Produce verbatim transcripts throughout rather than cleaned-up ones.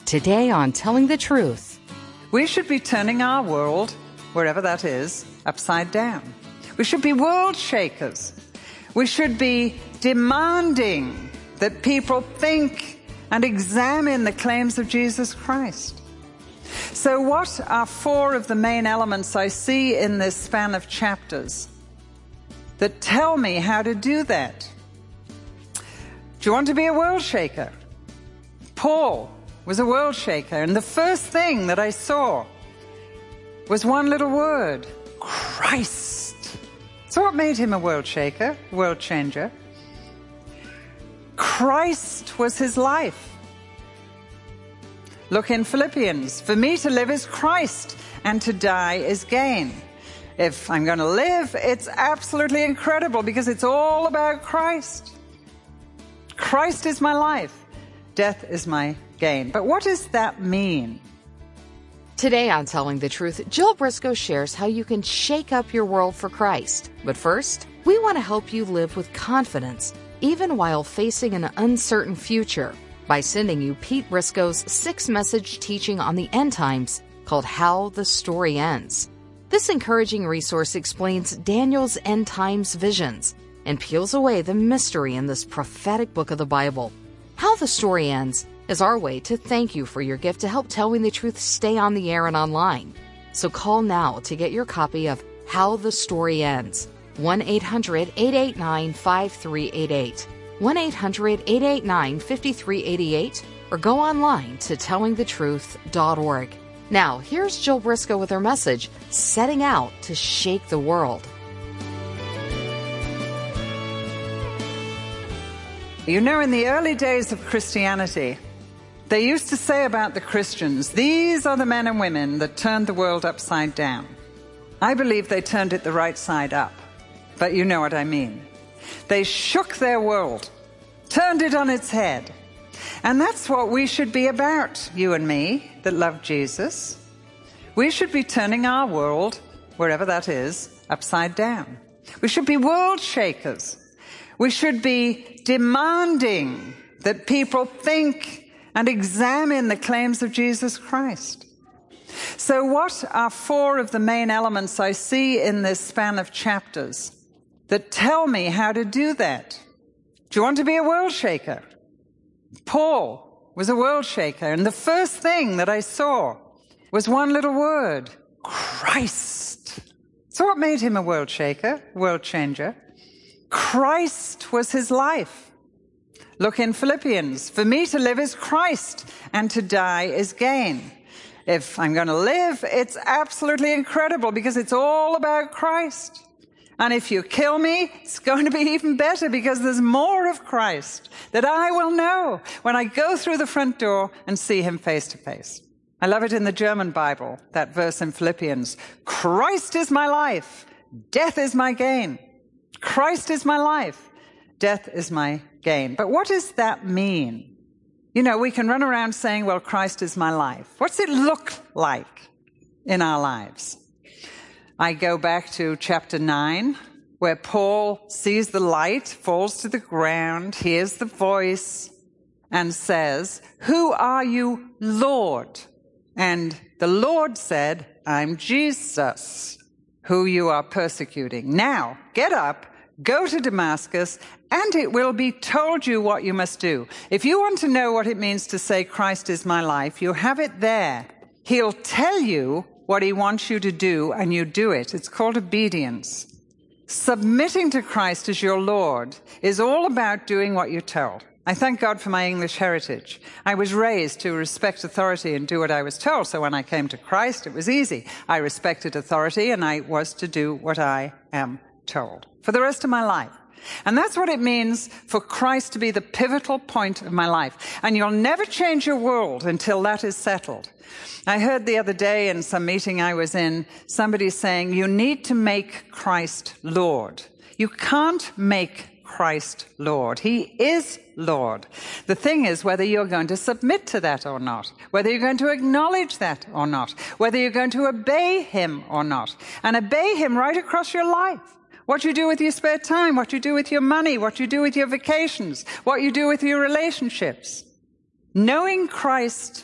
Today on Telling the Truth. We should be turning our world, wherever that is, upside down. We should be world shakers. We should be demanding that people think and examine the claims of Jesus Christ. So what are four of the main elements I see in this span of chapters that tell me how to do that? Do you want to be a world shaker? Paul was a world shaker, and the first thing that I saw was one little word: Christ. So what made him a world shaker, world changer? Christ was his life. Look in Philippians. For me to live is Christ, and to die is gain. If I'm going to live, it's absolutely incredible because it's all about Christ. Christ is my life. Death is my gain. But what does that mean? Today on Telling the Truth, Jill Briscoe shares how you can shake up your world for Christ. But first, we want to help you live with confidence, even while facing an uncertain future, by sending you Pete Briscoe's six-message teaching on the end times called How the Story Ends. This encouraging resource explains Daniel's end times visions and peels away the mystery in this prophetic book of the Bible. How the Story Ends is our way to thank you for your gift to help Telling the Truth stay on the air and online. So call now to get your copy of How the Story Ends. one eight hundred eight eight nine five three eight eight. one eight hundred eight eight nine five three eight eight, or go online to telling the truth dot org. Now, here's Jill Briscoe with her message, Setting Out to Shake the World. You know, in the early days of Christianity, they used to say about the Christians, these are the men and women that turned the world upside down. I believe they turned it the right side up, but you know what I mean. They shook their world, turned it on its head. And that's what we should be about, you and me, that love Jesus. We should be turning our world, wherever that is, upside down. We should be world shakers. We should be demanding that people think and examine the claims of Jesus Christ. So what are four of the main elements I see in this span of chapters that tell me how to do that? Do you want to be a world shaker? Paul was a world shaker, and the first thing that I saw was one little word: Christ. So what made him a world shaker, world changer? Christ was his life. Look in Philippians. For me to live is Christ, and to die is gain. If I'm going to live, it's absolutely incredible because it's all about Christ. And if you kill me, it's going to be even better because there's more of Christ that I will know when I go through the front door and see him face to face. I love it in the German Bible, that verse in Philippians. Christ is my life. Death is my gain. Christ is my life. Death is my gain. But what does that mean? You know, we can run around saying, well, Christ is my life. What's it look like in our lives? I go back to chapter nine, where Paul sees the light, falls to the ground, hears the voice, and says, "Who are you, Lord?" And the Lord said, "I'm Jesus, who you are persecuting. Now, get up, go to Damascus, and it will be told you what you must do." If you want to know what it means to say, Christ is my life, you have it there. He'll tell you what he wants you to do, and you do it. It's called obedience. Submitting to Christ as your Lord is all about doing what you're told. I thank God for my English heritage. I was raised to respect authority and do what I was told, so when I came to Christ, it was easy. I respected authority, and I was to do what I am told for the rest of my life. And that's what it means for Christ to be the pivotal point of my life. And you'll never change your world until that is settled. I heard the other day in some meeting I was in, somebody saying, you need to make Christ Lord. You can't make Christ Lord. He is Lord. The thing is whether you're going to submit to that or not, whether you're going to acknowledge that or not, whether you're going to obey him or not, and obey him right across your life. What you do with your spare time, what you do with your money, what you do with your vacations, what you do with your relationships. Knowing Christ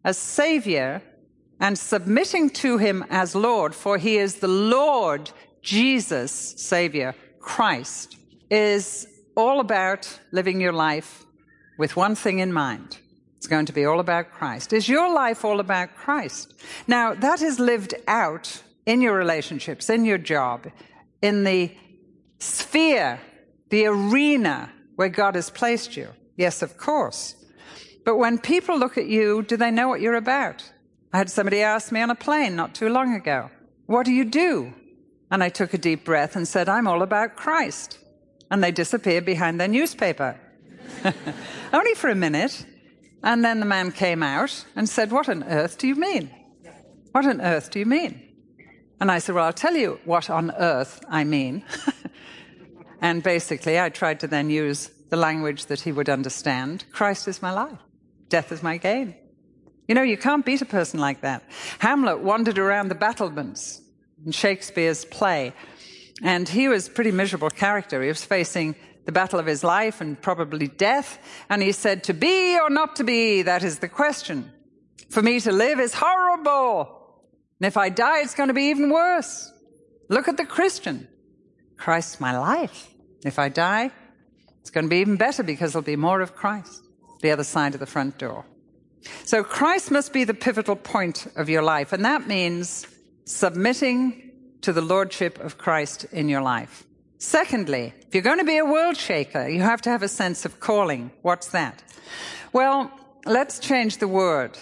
as Savior and submitting to him as Lord, for he is the Lord Jesus, Savior, Christ, is all about living your life with one thing in mind. It's going to be all about Christ. Is your life all about Christ? Now, that is lived out in your relationships, in your job, in the sphere, the arena where God has placed you. Yes, of course. But when people look at you, do they know what you're about? I had somebody ask me on a plane not too long ago, what do you do? And I took a deep breath and said, I'm all about Christ. And they disappeared behind their newspaper. Only for a minute. And then the man came out and said, what on earth do you mean? What on earth do you mean? And I said, well, I'll tell you what on earth I mean. And basically, I tried to then use the language that he would understand. Christ is my life. Death is my gain. You know, you can't beat a person like that. Hamlet wandered around the battlements in Shakespeare's play, and he was a pretty miserable character. He was facing the battle of his life and probably death, and he said, to be or not to be, that is the question. For me to live is horrible, and if I die, it's going to be even worse. Look at the Christian. Christ's my life. If I die, it's going to be even better because there'll be more of Christ, the other side of the front door. So Christ must be the pivotal point of your life, and that means submitting to the lordship of Christ in your life. Secondly, if you're going to be a world shaker, you have to have a sense of calling. What's that? Well, let's change the word.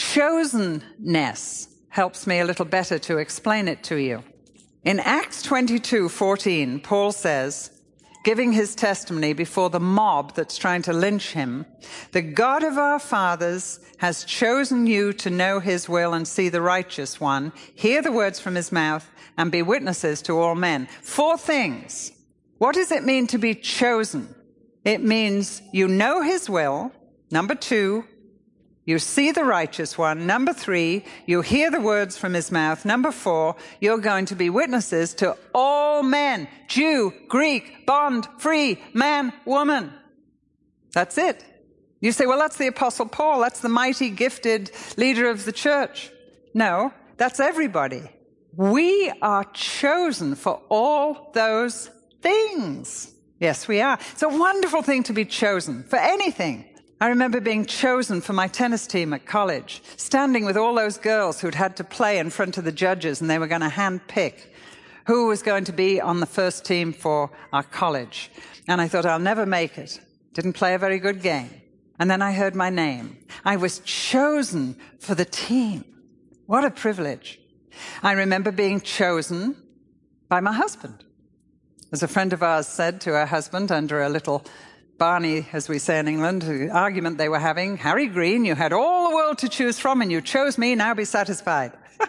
Chosenness helps me a little better to explain it to you. In Acts twenty-two fourteen, Paul says, giving his testimony before the mob that's trying to lynch him, the God of our fathers has chosen you to know his will and see the righteous one, hear the words from his mouth, and be witnesses to all men. Four things. What does it mean to be chosen? It means you know his will. Number two, you see the righteous one. Number three, you hear the words from his mouth. Number four, you're going to be witnesses to all men, Jew, Greek, bond, free, man, woman. That's it. You say, well, that's the Apostle Paul. That's the mighty, gifted leader of the church. No, that's everybody. We are chosen for all those things. Yes, we are. It's a wonderful thing to be chosen for anything. I remember being chosen for my tennis team at college, standing with all those girls who'd had to play in front of the judges, and they were going to hand-pick who was going to be on the first team for our college. And I thought, I'll never make it. Didn't play a very good game. And then I heard my name. I was chosen for the team. What a privilege. I remember being chosen by my husband. As a friend of ours said to her husband under a little Barney, as we say in England, the argument they were having, Harry Green, you had all the world to choose from and you chose me, now be satisfied.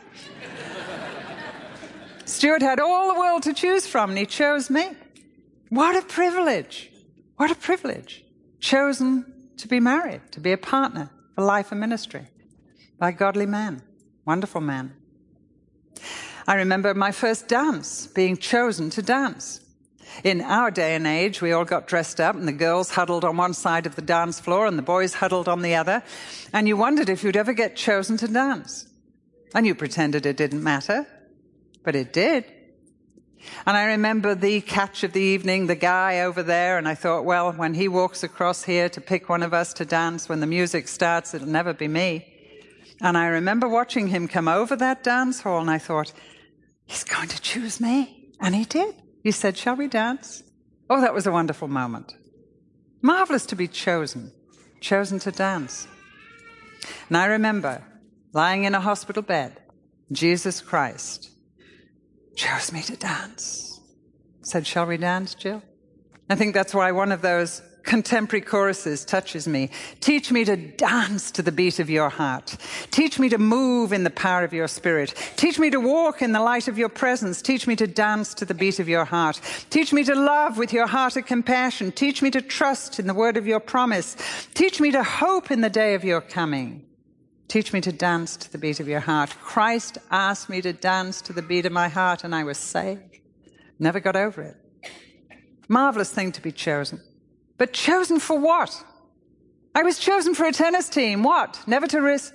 Stuart had all the world to choose from and he chose me. What a privilege. What a privilege. Chosen to be married, to be a partner for life and ministry by a godly man, wonderful man. I remember my first dance, being chosen to dance. In our day and age, we all got dressed up and the girls huddled on one side of the dance floor and the boys huddled on the other. And you wondered if you'd ever get chosen to dance. And you pretended it didn't matter, but it did. And I remember the catch of the evening, the guy over there, and I thought, well, when he walks across here to pick one of us to dance, when the music starts, it'll never be me. And I remember watching him come over that dance hall and I thought, he's going to choose me. And he did. He said, shall we dance? Oh, that was a wonderful moment. Marvelous to be chosen, chosen to dance. And I remember lying in a hospital bed, Jesus Christ chose me to dance. Said, shall we dance, Jill? I think that's why one of those contemporary choruses touches me. Teach me to dance to the beat of your heart. Teach me to move in the power of your spirit. Teach me to walk in the light of your presence. Teach me to dance to the beat of your heart. Teach me to love with your heart of compassion. Teach me to trust in the word of your promise. Teach me to hope in the day of your coming. Teach me to dance to the beat of your heart. Christ asked me to dance to the beat of my heart, and I was saved. Never got over it. Marvelous thing to be chosen. But chosen for what? I was chosen for a tennis team. What? Never to risk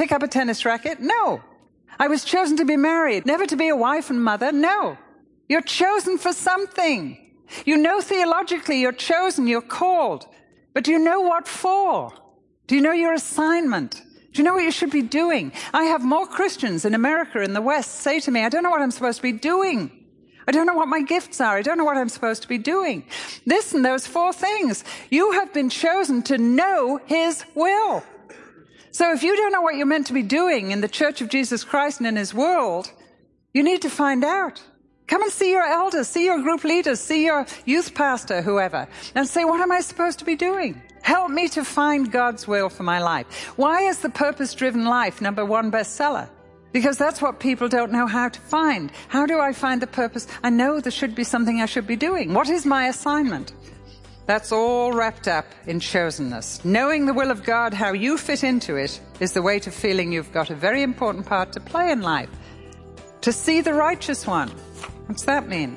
pick up a tennis racket? No. I was chosen to be married, never to be a wife and mother? No. You're chosen for something. You know theologically you're chosen, you're called. But do you know what for? Do you know your assignment? Do you know what you should be doing? I have more Christians in America, in the West, say to me, I don't know what I'm supposed to be doing. I don't know what my gifts are. I don't know what I'm supposed to be doing. Listen, those four things. You have been chosen to know His will. So if you don't know what you're meant to be doing in the Church of Jesus Christ and in His world, you need to find out. Come and see your elders, see your group leaders, see your youth pastor, whoever, and say, what am I supposed to be doing? Help me to find God's will for my life. Why is the Purpose-Driven Life number one bestseller? Because that's what people don't know how to find. How do I find the purpose? I know there should be something I should be doing. What is my assignment? That's all wrapped up in chosenness. Knowing the will of God, how you fit into it, is the way to feeling you've got a very important part to play in life. To see the righteous one. What's that mean?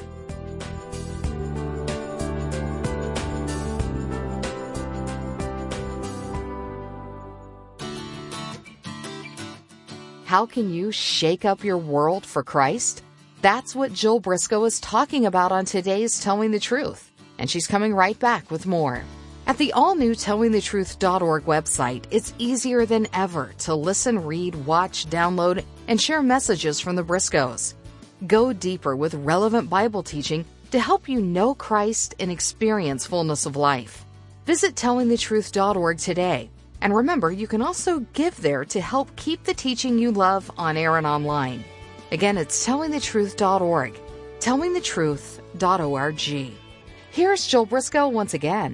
How can you shake up your world for Christ? That's what Jill Briscoe is talking about on today's Telling the Truth. And she's coming right back with more. At the all-new telling the truth dot org website, it's easier than ever to listen, read, watch, download, and share messages from the Briscoes. Go deeper with relevant Bible teaching to help you know Christ and experience fullness of life. Visit telling the truth dot org today. And remember, you can also give there to help keep the teaching you love on air and online. Again, it's telling the truth dot org, telling the truth dot org. Here's Jill Briscoe once again.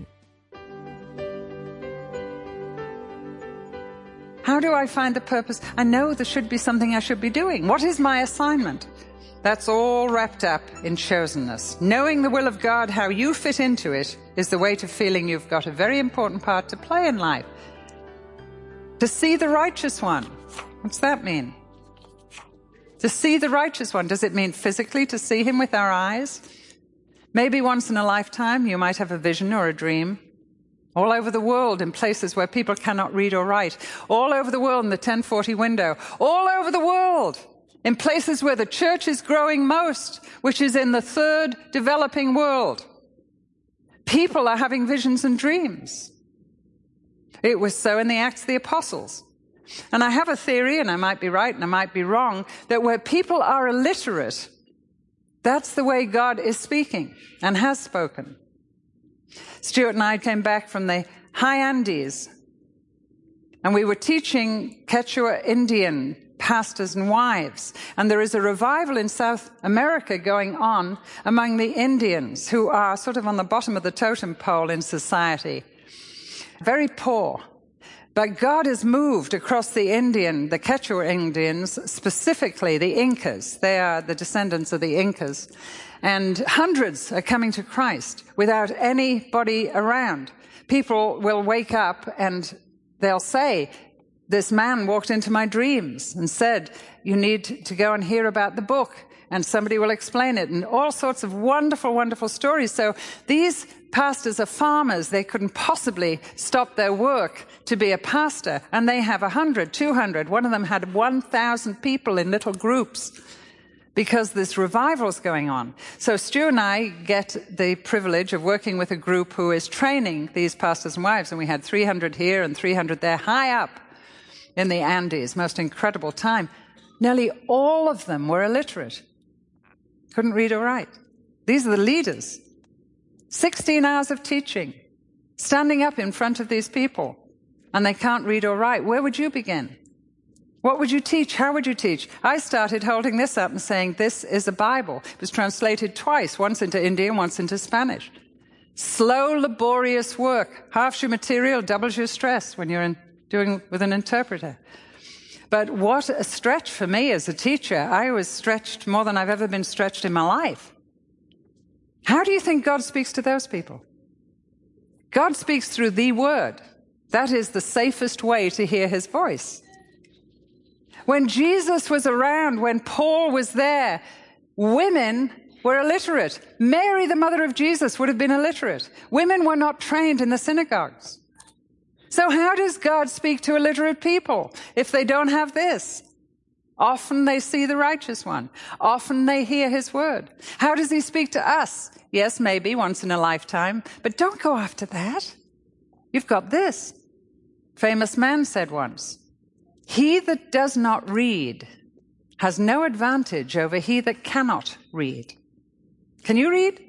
How do I find the purpose? I know there should be something I should be doing. What is my assignment? That's all wrapped up in chosenness. Knowing the will of God, how you fit into it, is the way to feeling you've got a very important part to play in life. To see the righteous one. What's that mean? To see the righteous one. Does it mean physically to see him with our eyes? Maybe once in a lifetime you might have a vision or a dream. All over the world in places where people cannot read or write. All over the world in the ten forty window. All over the world in places where the church is growing most, which is in the third developing world. People are having visions and dreams. It was so in the Acts of the Apostles. And I have a theory, and I might be right and I might be wrong, that where people are illiterate, that's the way God is speaking and has spoken. Stuart and I came back from the high Andes, and we were teaching Quechua Indian pastors and wives. And there is a revival in South America going on among the Indians, who are sort of on the bottom of the totem pole in society. Very poor. But God has moved across the Indian, the Quechua Indians, specifically the Incas. They are the descendants of the Incas. And hundreds are coming to Christ without anybody around. People will wake up and they'll say, this man walked into my dreams and said, you need to go and hear about the book. And somebody will explain it, and all sorts of wonderful, wonderful stories. So these pastors are farmers. They couldn't possibly stop their work to be a pastor. And they have one hundred, two hundred. One of them had one thousand people in little groups because this revival is going on. So Stu and I get the privilege of working with a group who is training these pastors and wives. And we had three hundred here and three hundred there, high up in the Andes. Most incredible time. Nearly all of them were illiterate. Couldn't read or write. These are the leaders. sixteen hours of teaching, standing up in front of these people, and they can't read or write. Where would you begin? What would you teach? How would you teach? I started holding this up and saying, this is a Bible. It was translated twice, once into Indian, once into Spanish. Slow, laborious work. Half your material doubles your stress when you're in, doing with an interpreter. But what a stretch for me as a teacher. I was stretched more than I've ever been stretched in my life. How do you think God speaks to those people? God speaks through the Word. That is the safest way to hear his voice. When Jesus was around, when Paul was there, women were illiterate. Mary, the mother of Jesus, would have been illiterate. Women were not trained in the synagogues. So how does God speak to illiterate people if they don't have this? Often they see the righteous one. Often they hear his word. How does he speak to us? Yes, maybe once in a lifetime, but don't go after that. You've got this. Famous man said once, "He that does not read has no advantage over he that cannot read." Can you read?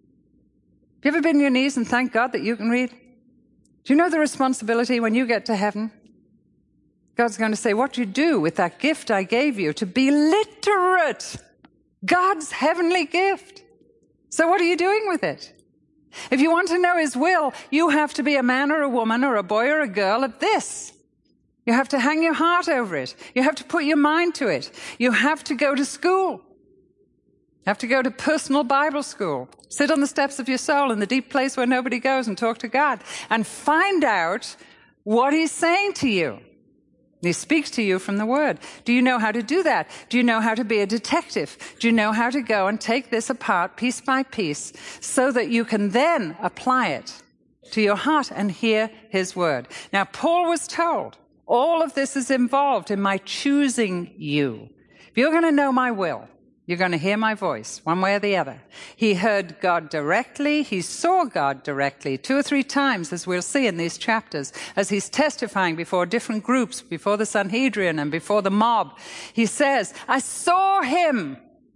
Have you ever been on your knees and thank God that you can read? Do you know the responsibility when you get to heaven? God's going to say, what do you do with that gift I gave you to be literate? God's heavenly gift. So what are you doing with it? If you want to know his will, you have to be a man or a woman or a boy or a girl of this. You have to hang your heart over it. You have to put your mind to it. You have to go to school. You have to go to personal Bible school. Sit on the steps of your soul in the deep place where nobody goes and talk to God and find out what he's saying to you. He speaks to you from the word. Do you know how to do that? Do you know how to be a detective? Do you know how to go and take this apart piece by piece so that you can then apply it to your heart and hear his word? Now, Paul was told, all of this is involved in my choosing you. If you're going to know my will, you're going to hear my voice, one way or the other. He heard God directly. He saw God directly two or three times, as we'll see in these chapters, as he's testifying before different groups, before the Sanhedrin and before the mob. He says, I saw him.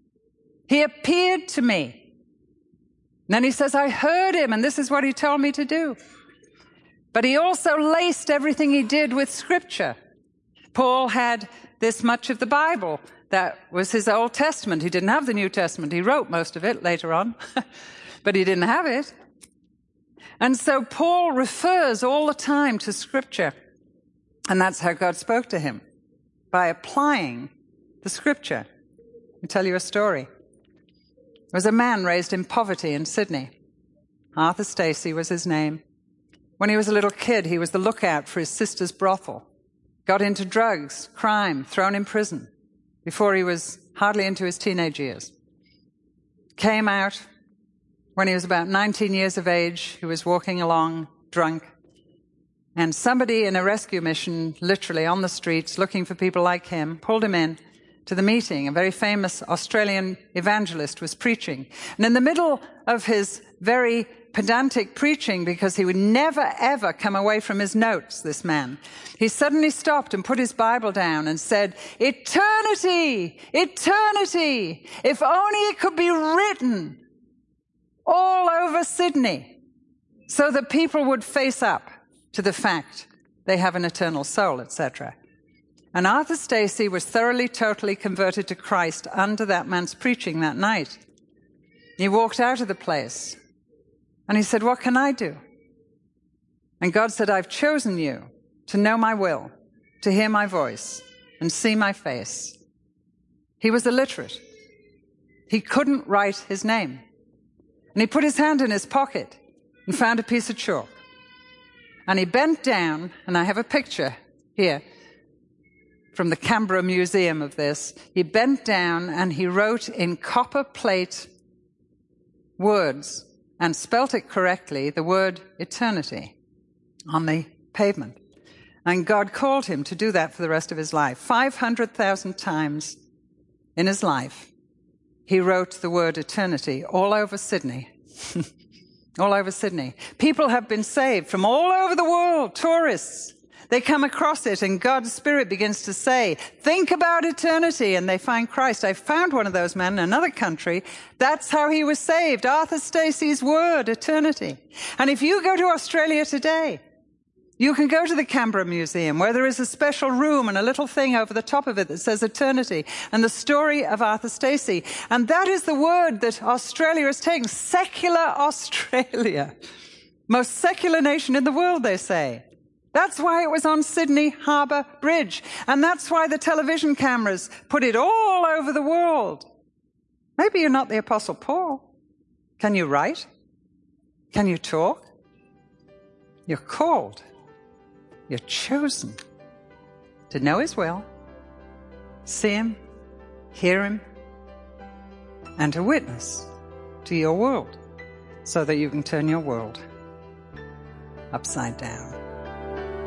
He appeared to me. And then he says, I heard him, and this is what he told me to do. But he also laced everything he did with Scripture. Paul had this much of the Bible. That was his Old Testament. He didn't have the New Testament. He wrote most of it later on, but he didn't have it. And so Paul refers all the time to Scripture. And that's how God spoke to him, by applying the Scripture. I'll tell you a story. There was a man raised in poverty in Sydney. Arthur Stacey was his name. When he was a little kid, he was the lookout for his sister's brothel. Got into drugs, crime, thrown in prison before he was hardly into his teenage years. Came out when he was about nineteen years of age. He was walking along, drunk. And somebody in a rescue mission, literally on the streets, looking for people like him, pulled him in to the meeting. A very famous Australian evangelist was preaching. And in the middle of his very pedantic preaching, because he would never, ever come away from his notes, this man, he suddenly stopped and put his Bible down and said, eternity, eternity, if only it could be written all over Sydney so that people would face up to the fact they have an eternal soul, et cetera. And Arthur Stacey was thoroughly, totally converted to Christ under that man's preaching that night. He walked out of the place and he said, what can I do? And God said, I've chosen you to know my will, to hear my voice, and see my face. He was illiterate. He couldn't write his name. And he put his hand in his pocket and found a piece of chalk. And he bent down, and I have a picture here from the Canberra Museum of this. He bent down and he wrote in copper plate words, and spelt it correctly, the word eternity on the pavement. And God called him to do that for the rest of his life. five hundred thousand times in his life, he wrote the word eternity all over Sydney. All over Sydney. People have been saved from all over the world, tourists. They come across it and God's Spirit begins to say, think about eternity, and they find Christ. I found one of those men in another country. That's how he was saved. Arthur Stacey's word, eternity. And if you go to Australia today, you can go to the Canberra Museum where there is a special room and a little thing over the top of it that says eternity and the story of Arthur Stacey. And that is the word that Australia is taking. Secular Australia. Most secular nation in the world, they say. That's why it was on Sydney Harbour Bridge. And that's why the television cameras put it all over the world. Maybe you're not the Apostle Paul. Can you write? Can you talk? You're called. You're chosen to know his will, see him, hear him, and to witness to your world so that you can turn your world upside down.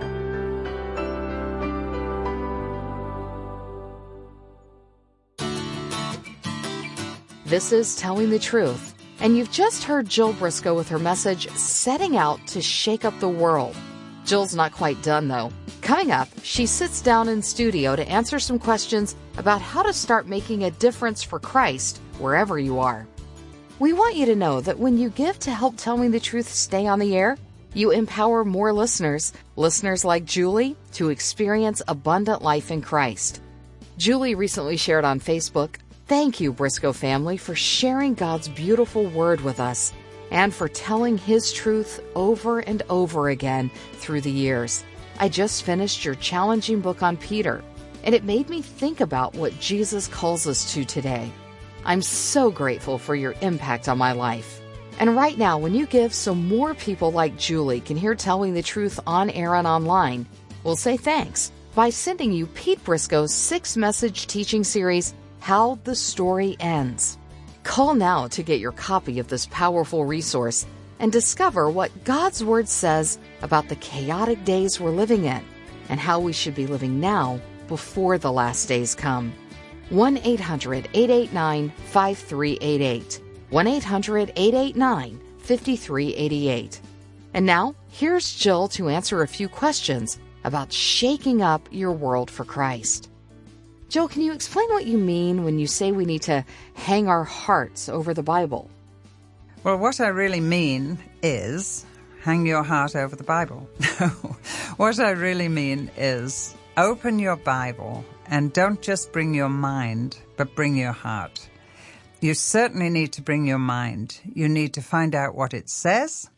This is Telling the Truth, and you've just heard Jill Briscoe with her message, Setting Out to Shake Up the World. Jill's not quite done, though. Coming up, she sits down in studio to answer some questions about how to start making a difference for Christ wherever you are. We want you to know that when you give to help Telling the Truth stay on the air, you empower more listeners, listeners like Julie, to experience abundant life in Christ. Julie recently shared on Facebook, "Thank you, Briscoe family, for sharing God's beautiful word with us and for telling His truth over and over again through the years. I just finished your challenging book on Peter, and it made me think about what Jesus calls us to today. I'm so grateful for your impact on my life." And right now, when you give so more people like Julie can hear Telling the Truth on air and online, we'll say thanks by sending you Pete Briscoe's six-message teaching series, How the Story Ends. Call now to get your copy of this powerful resource and discover what God's Word says about the chaotic days we're living in and how we should be living now before the last days come. one eight hundred, eight eight nine, five three eight eight. one eight hundred, eight eight nine, five three eight eight. And now, here's Jill to answer a few questions about shaking up your world for Christ. Jill, can you explain what you mean when you say we need to hang our hearts over the Bible? Well, what I really mean is hang your heart over the Bible. What I really mean is open your Bible and don't just bring your mind, but bring your heart. You certainly need to bring your mind. You need to find out what it says,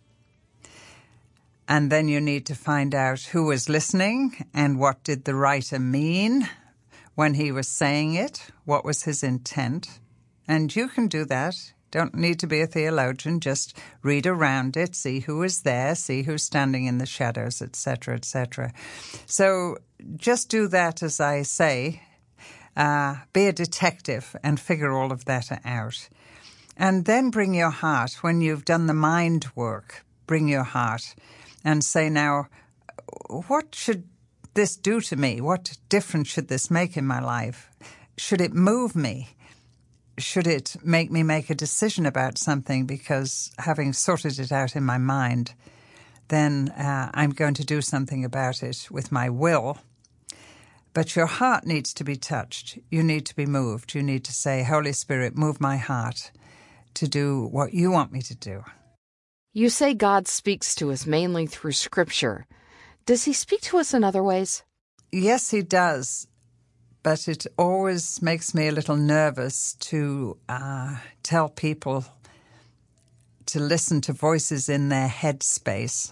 and then you need to find out who was listening and what did the writer mean when he was saying it, what was his intent. And you can do that. Don't need to be a theologian. Just read around it, see who is there, see who's standing in the shadows, et cetera, et cetera. So just do that as I say. Uh, be a detective and figure all of that out. And then bring your heart. When you've done the mind work, bring your heart and say, now, what should this do to me? What difference should this make in my life? Should it move me? Should it make me make a decision about something? Because having sorted it out in my mind, then uh, I'm going to do something about it with my will. But your heart needs to be touched. You need to be moved. You need to say, Holy Spirit, move my heart to do what you want me to do. You say God speaks to us mainly through Scripture. Does He speak to us in other ways? Yes, He does. But it always makes me a little nervous to uh, tell people to listen to voices in their head space.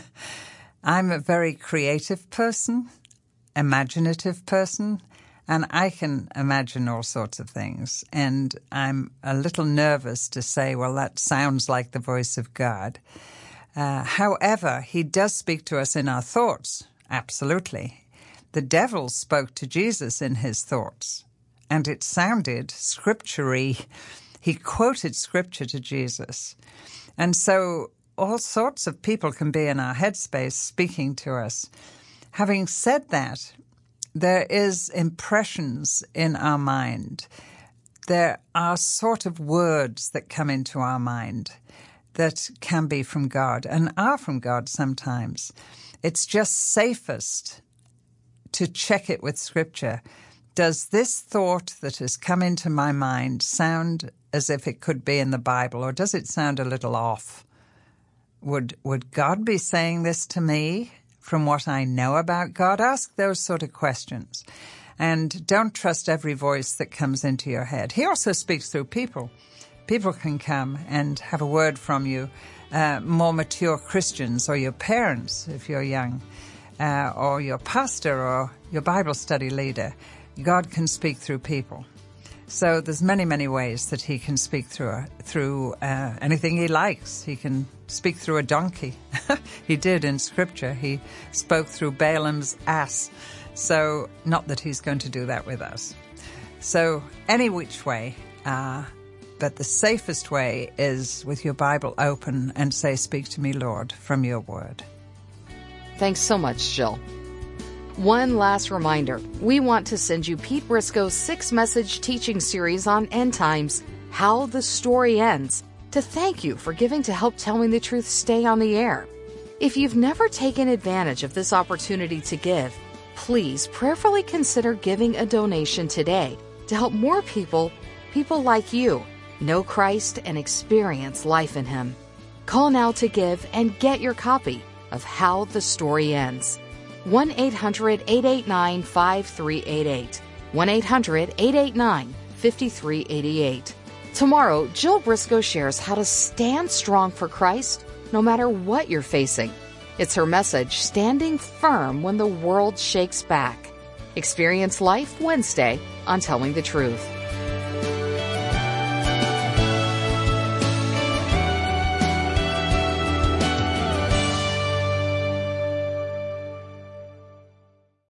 I'm a very creative person, imaginative person, and I can imagine all sorts of things. And I'm a little nervous to say, well, that sounds like the voice of God. Uh, however, He does speak to us in our thoughts, absolutely. The devil spoke to Jesus in his thoughts, and it sounded scripture-y. He quoted scripture to Jesus. And so all sorts of people can be in our headspace speaking to us. Having said that, there is impressions in our mind. There are sort of words that come into our mind that can be from God and are from God sometimes. It's just safest to check it with Scripture. Does this thought that has come into my mind sound as if it could be in the Bible, or does it sound a little off? Would would God be saying this to me from what I know about God? Ask those sort of questions. And don't trust every voice that comes into your head. He also speaks through people. People can come and have a word from you, uh, more mature Christians or your parents if you're young. Uh, or your pastor or your Bible study leader. God can speak through people. So there's many, many ways that He can speak through through uh, anything He likes. He can speak through a donkey. He did in Scripture. He spoke through Balaam's ass. So not that He's going to do that with us. So any which way, uh, but the safest way is with your Bible open and say, speak to me, Lord, from your word. Thanks so much, Jill. One last reminder, we want to send you Pete Briscoe's six-message teaching series on end times, How the Story Ends, to thank you for giving to help Telling the Truth stay on the air. If you've never taken advantage of this opportunity to give, please prayerfully consider giving a donation today to help more people, people like you, know Christ and experience life in Him. Call now to give and get your copy of How the Story Ends. one eight hundred eight eight nine five three eight eight. one eight hundred eight eight nine five three eight eight. Tomorrow, Jill Briscoe shares how to stand strong for Christ no matter what you're facing. It's her message, Standing Firm When the World Shakes Back. Experience Life Wednesday on Telling the Truth.